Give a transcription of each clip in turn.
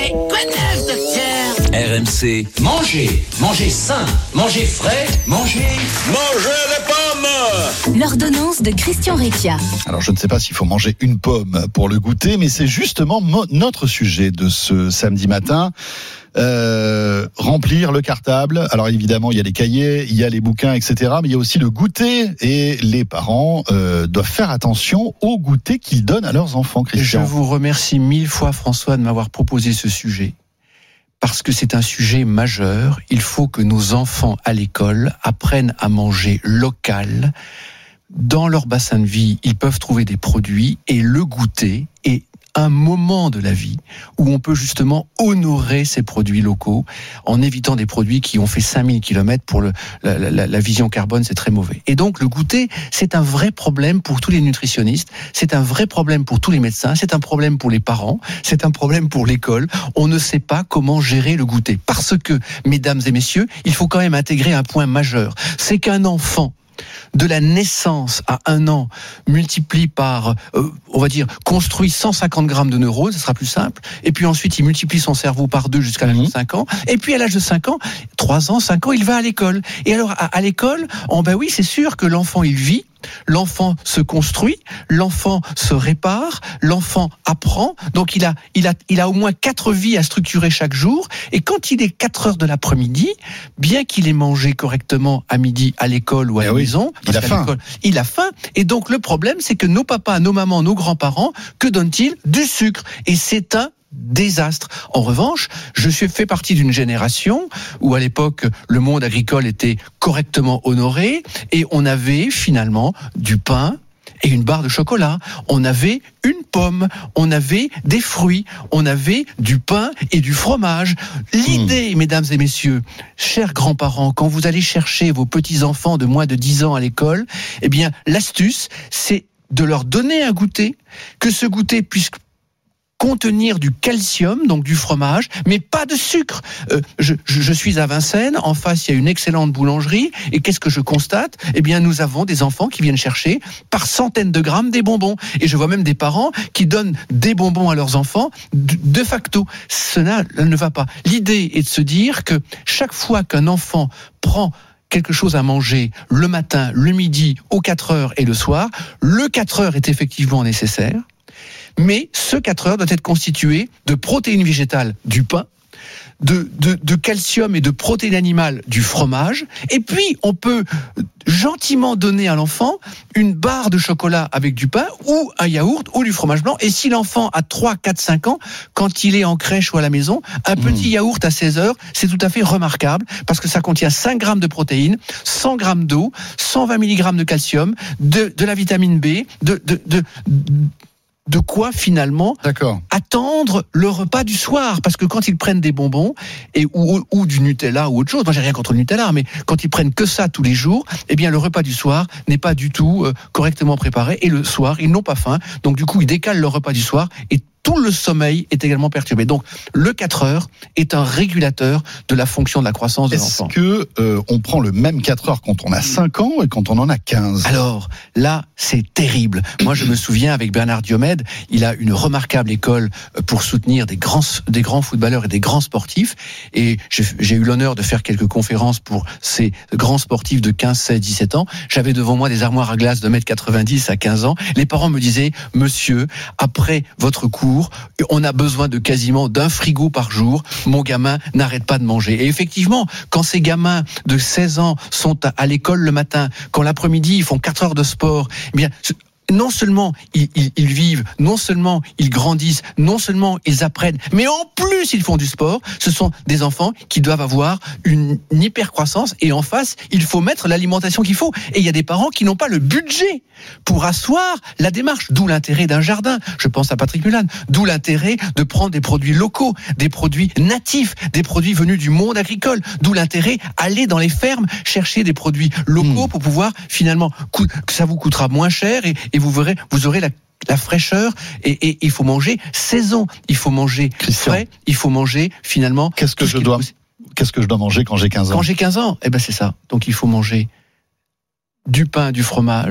Mais quoi de neuf, docteur? RMC, mangez sain, mangez frais, mangez des pommes. L'ordonnance de Christian Recchia. Alors je ne sais pas s'il faut manger une pomme pour le goûter, mais c'est justement notre sujet de ce samedi matin. Remplir le cartable. Alors évidemment, il y a les cahiers, il y a les bouquins, etc. Mais il y a aussi le goûter. Et les parents doivent faire attention au goûter qu'ils donnent à leurs enfants, Christian. Je vous remercie 1000 fois, François, de m'avoir proposé ce sujet. Parce que c'est un sujet majeur. Il faut que nos enfants à l'école apprennent à manger local. Dans leur bassin de vie, ils peuvent trouver des produits et le goûter est un moment de la vie où on peut justement honorer ces produits locaux en évitant des produits qui ont fait 5000 km pour la vision carbone, c'est très mauvais. Et donc le goûter, c'est un vrai problème pour tous les nutritionnistes, c'est un vrai problème pour tous les médecins, c'est un problème pour les parents, c'est un problème pour l'école. On ne sait pas comment gérer le goûter. Parce que, mesdames et messieurs, il faut quand même intégrer un point majeur. C'est qu'un enfant de la naissance à 1 an, multiplie par, on va dire, construit 150 grammes de neurones, ça sera plus simple, et puis ensuite il multiplie son cerveau par 2 jusqu'à l'âge de 5 ans, et puis à l'âge de 5 ans, 3 ans, 5 ans, il va à l'école. Et alors, à l'école, ben oui, c'est sûr que l'enfant, il vit, l'enfant se construit, l'enfant se répare, l'enfant apprend, donc il a au moins 4 vies à structurer chaque jour, et quand il est 4 heures de l'après-midi, bien qu'il ait mangé correctement à midi à l'école ou à la maison, il a faim, et donc le problème, c'est que nos papas, nos mamans, nos grands-parents, que donnent-ils? Du sucre, et c'est un désastre. En revanche, je suis fait partie d'une génération où à l'époque le monde agricole était correctement honoré et on avait finalement du pain et une barre de chocolat, on avait une pomme, on avait des fruits, on avait du pain et du fromage. L'idée, mesdames et messieurs, chers grands-parents, quand vous allez chercher vos petits-enfants de moins de 10 ans à l'école, eh bien, l'astuce, c'est de leur donner un goûter, que ce goûter puisse contenir du calcium, donc du fromage, mais pas de sucre. Je suis à Vincennes, en face il y a une excellente boulangerie, et qu'est-ce que je constate? Eh bien, nous avons des enfants qui viennent chercher par centaines de grammes des bonbons, et je vois même des parents qui donnent des bonbons à leurs enfants de facto. Cela ne va pas. L'idée est de se dire que chaque fois qu'un enfant prend quelque chose à manger le matin, le midi, aux 4 heures et le soir, le 4 heures est effectivement nécessaire, mais ce 4 heures doit être constitué de protéines végétales du pain, de calcium et de protéines animales du fromage, et puis on peut gentiment donner à l'enfant une barre de chocolat avec du pain ou un yaourt ou du fromage blanc. Et si l'enfant a 3, 4, 5 ans, quand il est en crèche ou à la maison, un petit yaourt à 16 heures, c'est tout à fait remarquable parce que ça contient 5 grammes de protéines, 100 grammes d'eau, 120 mg de calcium, de la vitamine B, de quoi finalement attendre le repas du soir, parce que quand ils prennent des bonbons ou du Nutella ou autre chose, moi j'ai rien contre le Nutella, mais quand ils prennent que ça tous les jours, eh bien le repas du soir n'est pas du tout correctement préparé, et le soir ils n'ont pas faim, donc du coup ils décalent leur repas du soir et tout le sommeil est également perturbé. Donc le 4 heures est un régulateur de la fonction de la croissance de l'enfant. Est-ce que on prend le même 4 heures quand on a 5 ans et quand on en a 15? Alors là, c'est terrible. Moi, je me souviens avec Bernard Diomède, il a une remarquable école pour soutenir des grands footballeurs et des grands sportifs. Et j'ai eu l'honneur de faire quelques conférences pour ces grands sportifs de 15, 16, 17 ans. J'avais devant moi des armoires à glace de 1m90 à 15 ans. Les parents me disaient, monsieur, après votre cours, on a besoin de quasiment d'un frigo par jour. Mon gamin n'arrête pas de manger. Et effectivement, quand ces gamins de 16 ans sont à l'école le matin, quand l'après-midi ils font 4 heures de sport, eh bien, non seulement ils vivent, non seulement ils grandissent, non seulement ils apprennent, mais en plus ils font du sport. Ce sont des enfants qui doivent avoir une hyper-croissance, et en face, il faut mettre l'alimentation qu'il faut. Et il y a des parents qui n'ont pas le budget pour asseoir la démarche, d'où l'intérêt d'un jardin. Je pense à Patrick Mulan. D'où l'intérêt de prendre des produits locaux, des produits natifs, des produits venus du monde agricole. D'où l'intérêt aller dans les fermes chercher des produits locaux pour pouvoir finalement que ça vous coûtera moins cher, et vous verrez, vous aurez la fraîcheur, et il faut manger saison, il faut manger frais, il faut manger finalement. Qu'est-ce que je dois manger quand j'ai 15 ans? Quand j'ai 15 ans, eh ben c'est ça. Donc il faut manger du pain, du fromage,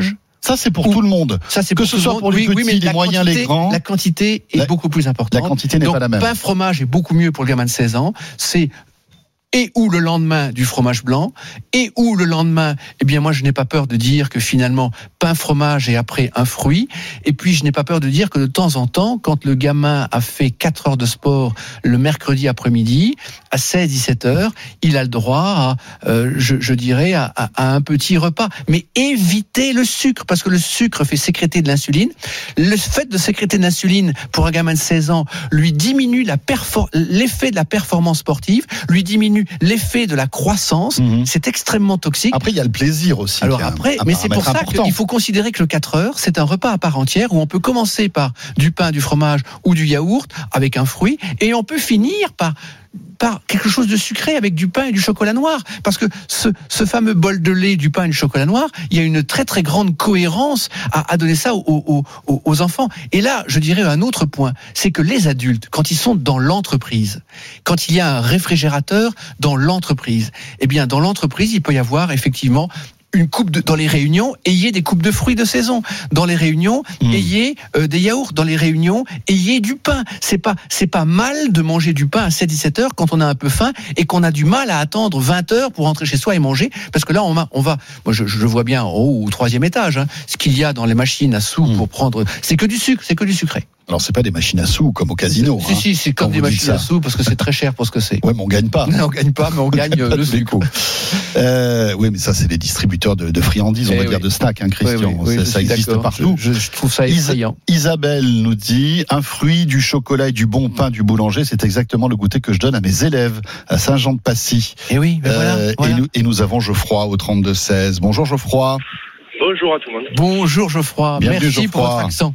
Ça, c'est pour tout le monde. Ça, c'est que pour ce tout soit le pour monde. les petits, les moyens, les grands. La quantité est beaucoup plus importante. La quantité n'est Donc, pas la même. Pain fromage est beaucoup mieux pour le gamin de 16 ans. C'est et ou le lendemain du fromage blanc, et ou le lendemain, eh bien moi je n'ai pas peur de dire que finalement pain fromage et après un fruit, et puis je n'ai pas peur de dire que de temps en temps, quand le gamin a fait 4 heures de sport le mercredi après-midi, à 16-17 heures, il a le droit à, je dirais, à un petit repas. Mais évitez le sucre, parce que le sucre fait sécréter de l'insuline. Le fait de sécréter de l'insuline pour un gamin de 16 ans lui diminue l'effet de la performance sportive, lui diminue l'effet de la croissance. C'est extrêmement toxique. Après, il y a le plaisir aussi. Alors après, mais c'est pour ça qu'il faut considérer que le 4 heures, c'est un repas à part entière où on peut commencer par du pain, du fromage ou du yaourt avec un fruit, et on peut finir par quelque chose de sucré avec du pain et du chocolat noir. Parce que ce fameux bol de lait, du pain et du chocolat noir, il y a une très très grande cohérence à donner ça aux enfants. Et là, je dirais un autre point, c'est que les adultes, quand ils sont dans l'entreprise, quand il y a un réfrigérateur dans l'entreprise, eh bien dans l'entreprise, il peut y avoir effectivement une coupe dans les réunions, ayez des coupes de fruits de saison. Dans les réunions, ayez des yaourts. Dans les réunions, ayez du pain. C'est pas mal de manger du pain à 7-17 heures quand on a un peu faim et qu'on a du mal à attendre 20 heures pour rentrer chez soi et manger. Parce que là, on va, moi je vois bien en haut au 3e étage, ce qu'il y a dans les machines à sous pour prendre, c'est que du sucre, c'est que du sucré. Alors, c'est pas des machines à sous comme au casino. Si, c'est comme des machines à sous parce que c'est très cher pour ce que c'est. Ouais, mais on gagne pas. Non, on gagne pas, mais on gagne le sucre. Oui, mais ça, c'est les distributeurs de friandises, on va dire de snacks, hein, Christian. Oui, ça existe partout. Je trouve ça effrayant. Isabelle nous dit, un fruit, du chocolat et du bon pain du boulanger, c'est exactement le goûter que je donne à mes élèves à Saint-Jean-de-Passy. Et oui, voilà. Et nous avons Geoffroy au 32-16. Bonjour Geoffroy. Bonjour à tout le monde. Bonjour Geoffroy. Bienvenue, merci Geoffroy. pour votre accent.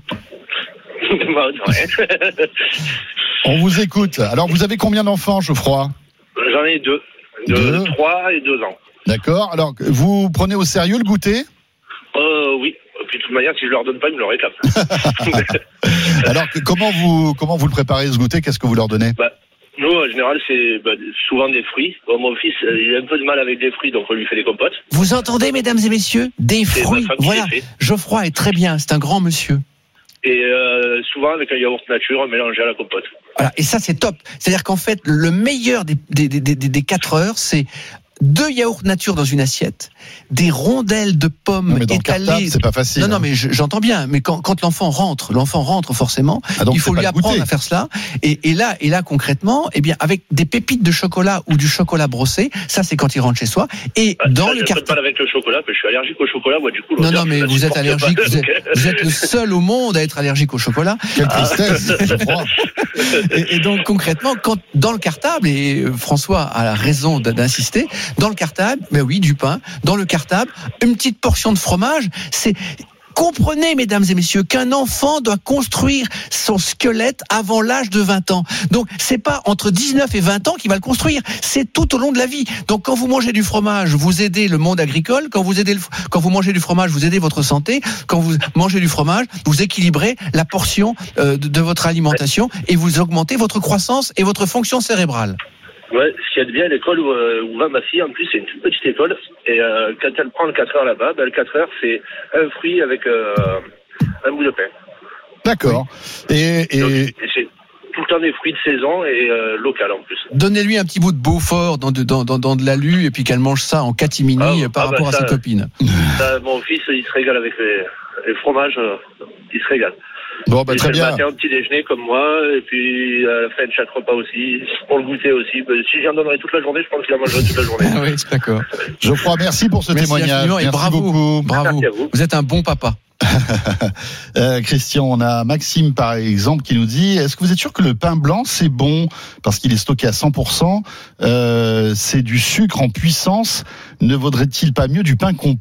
On vous écoute. Alors, vous avez combien d'enfants, Geoffroy ? J'en ai 2. 3 et 2 ans. D'accord. Alors, vous prenez au sérieux le goûter ? Oui. Et puis, de toute manière, si je leur donne pas, ils me le réclament. Alors, comment vous le préparez, ce goûter ? Qu'est-ce que vous leur donnez ? Nous, en général, c'est souvent des fruits. Mon fils, il a un peu de mal avec des fruits, donc on lui fait des compotes. Vous entendez, mesdames et messieurs ? Des fruits. Voilà. Geoffroy est très bien. C'est un grand monsieur. Et souvent avec un yaourt nature mélangé à la compote. Voilà, et ça c'est top. C'est-à-dire qu'en fait le meilleur des 4 heures, c'est 2 yaourts nature dans une assiette, des rondelles de pommes étalées. C'est pas facile. Non, mais j'entends bien. Mais quand l'enfant rentre forcément, il faut lui apprendre à faire cela. Et là concrètement, eh bien avec des pépites de chocolat ou du chocolat brossé, ça c'est quand il rentre chez soi. Et dans le carton. Pas avec le chocolat, parce que je suis allergique au chocolat. Moi, du coup. Non, mais vous êtes allergique. Vous êtes le seul au monde à être allergique au chocolat. Quelle tristesse, je crois. Et donc concrètement, quand dans le cartable, et François a raison d'insister, dans le cartable, ben oui, du pain, dans le cartable, une petite portion de fromage, c'est... Comprenez, mesdames et messieurs, qu'un enfant doit construire son squelette avant l'âge de 20 ans. Donc, c'est pas entre 19 et 20 ans qu'il va le construire. C'est tout au long de la vie. Donc, quand vous mangez du fromage, vous aidez le monde agricole. Quand vous mangez du fromage, vous aidez votre santé. Quand vous mangez du fromage, vous équilibrez la portion de votre alimentation et vous augmentez votre croissance et votre fonction cérébrale. Ouais, ce qu'il y a de bien à l'école où va ma fille, en plus, c'est une toute petite école. Et quand elle prend le 4 heures là-bas, le 4 heures, c'est un fruit avec un bout de pain. D'accord. Et c'est tout le temps des fruits de saison et local en plus. Donnez-lui un petit bout de Beaufort dans de l'alu et puis qu'elle mange ça en catimini par rapport à ses copines. Ça, mon fils, il se régale avec les fromages, il se régale. Bon, très bien. Il va faire un petit déjeuner comme moi, et puis à la fin de chaque repas aussi, pour le goûter aussi. Si j'en donnerais toute la journée, je pense qu'il en mangerait toute la journée. Ah oui, d'accord. Geoffroy, merci pour ce témoignage. Merci beaucoup. Bravo. Merci à vous. Vous êtes un bon papa. Christian, on a Maxime par exemple qui nous dit, est-ce que vous êtes sûr que le pain blanc c'est bon parce qu'il est stocké à 100%, c'est du sucre en puissance, ne vaudrait-il pas mieux du pain complet ?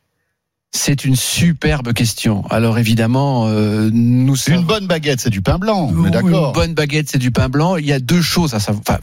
C'est une superbe question. Alors évidemment, une bonne baguette, c'est du pain blanc, on est d'accord. Une bonne baguette, c'est du pain blanc. Il y a 2 choses à savoir. Enfin, il y a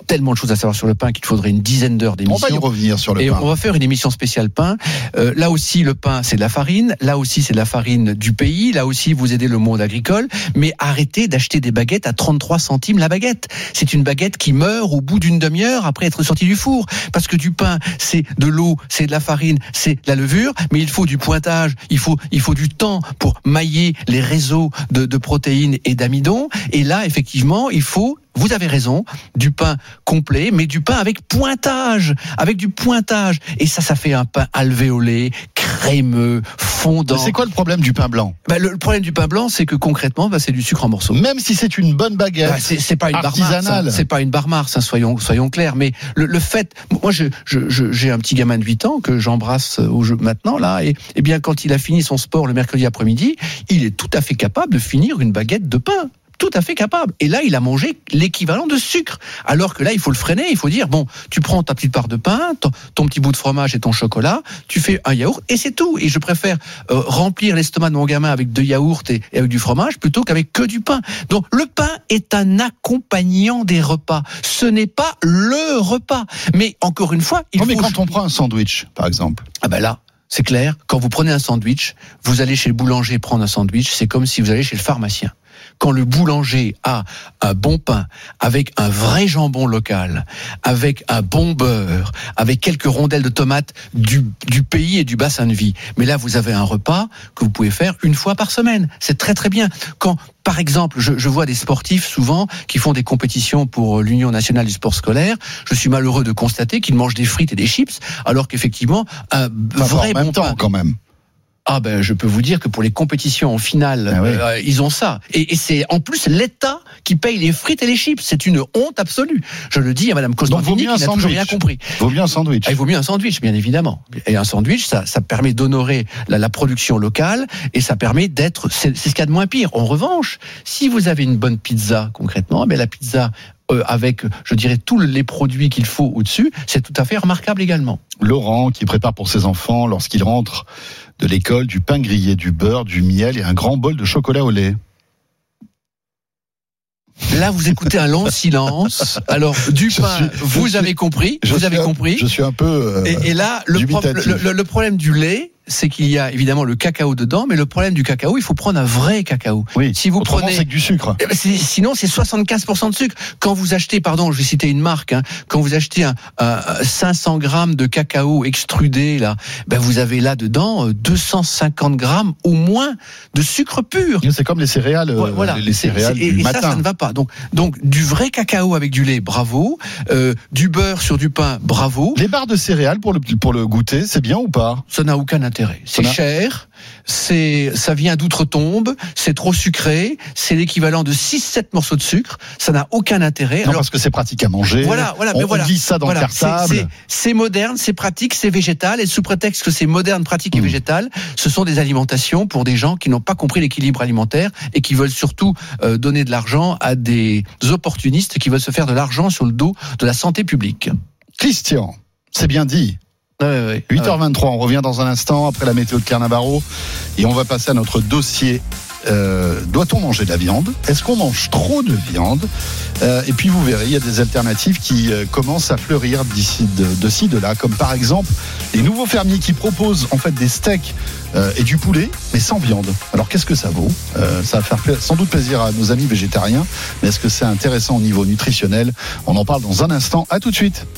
tellement de choses à savoir sur le pain qu'il faudrait une dizaine d'heures d'émission. On va y revenir sur le et pain. On va faire une émission spéciale pain. Là aussi, le pain, c'est de la farine. Là aussi, c'est de la farine du pays. Là aussi, vous aidez le monde agricole. Mais arrêtez d'acheter des baguettes à 33 centimes la baguette. C'est une baguette qui meurt au bout d'une demi-heure après être sortie du four. Parce que du pain, c'est de l'eau, c'est de la farine, c'est de la levure. Mais il faut du pointage, il faut du temps pour mailler les réseaux de protéines et d'amidon. Et là, effectivement, il faut... Vous avez raison, du pain complet, mais du pain avec pointage, avec du pointage. Et ça fait un pain alvéolé, crémeux, fondant. Mais c'est quoi le problème du pain blanc ? Le problème du pain blanc, c'est que concrètement, c'est du sucre en morceaux. Même si c'est une bonne baguette c'est pas une artisanale. Barre Mars, c'est pas une Barre Mars, soyons clairs. Mais le fait, moi, j'ai un petit gamin de 8 ans que j'embrasse au jeu maintenant là, et bien quand il a fini son sport le mercredi après-midi, il est tout à fait capable de finir une baguette de pain. Tout à fait capable. Et là, il a mangé l'équivalent de sucre. Alors que là, il faut le freiner. Il faut dire, bon, tu prends ta petite part de pain, ton petit bout de fromage et ton chocolat, tu fais un yaourt et c'est tout. Et je préfère remplir l'estomac de mon gamin avec 2 yaourts et avec du fromage plutôt qu'avec que du pain. Donc, le pain est un accompagnant des repas. Ce n'est pas le repas. Mais encore une fois, mais quand on prend un sandwich, par exemple. Ah ben là, c'est clair. Quand vous prenez un sandwich, vous allez chez le boulanger prendre un sandwich, c'est comme si vous allez chez le pharmacien. Quand le boulanger a un bon pain, avec un vrai jambon local, avec un bon beurre, avec quelques rondelles de tomates du pays et du bassin de vie. Mais là, vous avez un repas que vous pouvez faire une fois par semaine. C'est très très bien. Quand, par exemple, je vois des sportifs souvent qui font des compétitions pour l'Union nationale du sport scolaire, je suis malheureux de constater qu'ils mangent des frites et des chips, alors qu'effectivement, un vrai bon pain... quand même. Ah ben, je peux vous dire que pour les compétitions en finale, ils ont ça. Et c'est en plus l'État qui paye les frites et les chips. C'est une honte absolue. Je le dis à Madame Costantini qui n'a toujours rien compris. Vaut mieux un sandwich. Il vaut mieux un sandwich, bien évidemment. Et un sandwich, ça permet d'honorer la production locale et ça permet d'être... C'est ce qu'il y a de moins pire. En revanche, si vous avez une bonne pizza, concrètement, la pizza... avec, je dirais, tous les produits qu'il faut au-dessus, c'est tout à fait remarquable également. Laurent, qui prépare pour ses enfants, lorsqu'ils rentrent de l'école, du pain grillé, du beurre, du miel et un grand bol de chocolat au lait. Là, vous écoutez un long silence. Alors, vous avez compris. Je suis un peu et là, le problème du lait, c'est qu'il y a évidemment le cacao dedans, mais le problème du cacao, il faut prendre un vrai cacao. Oui. Si vous Autrement, prenez, c'est que du sucre. Sinon, c'est 75% de sucre. Quand vous achetez, je vais citer une marque, quand vous achetez un 500 grammes de cacao extrudé, là, vous avez là dedans 250 grammes au moins de sucre pur. C'est comme les céréales, les céréales du matin. Ça ne va pas. Donc du vrai cacao avec du lait, bravo. Du beurre sur du pain, bravo. Les barres de céréales pour le goûter, c'est bien ou pas ? Ça n'a aucun intérêt. C'est cher, ça vient d'outre-tombe, c'est trop sucré, c'est l'équivalent de 6-7 morceaux de sucre, ça n'a aucun intérêt. Non, parce que c'est pratique à manger. On dit ça dans le cartable. C'est moderne, c'est pratique, c'est végétal, et sous prétexte que c'est moderne, pratique et végétal, ce sont des alimentations pour des gens qui n'ont pas compris l'équilibre alimentaire et qui veulent surtout donner de l'argent à des opportunistes qui veulent se faire de l'argent sur le dos de la santé publique. Christian, c'est bien dit. 8h23, on revient dans un instant après la météo de Kernin Barreau et on va passer à notre dossier. Doit-on manger de la viande ? Est-ce qu'on mange trop de viande ? Et puis vous verrez, il y a des alternatives qui commencent à fleurir de ci, de là, comme par exemple les nouveaux fermiers qui proposent en fait des steaks et du poulet, mais sans viande. Alors qu'est-ce que ça vaut ? Ça va faire sans doute plaisir à nos amis végétariens, mais est-ce que c'est intéressant au niveau nutritionnel ? On en parle dans un instant, à tout de suite.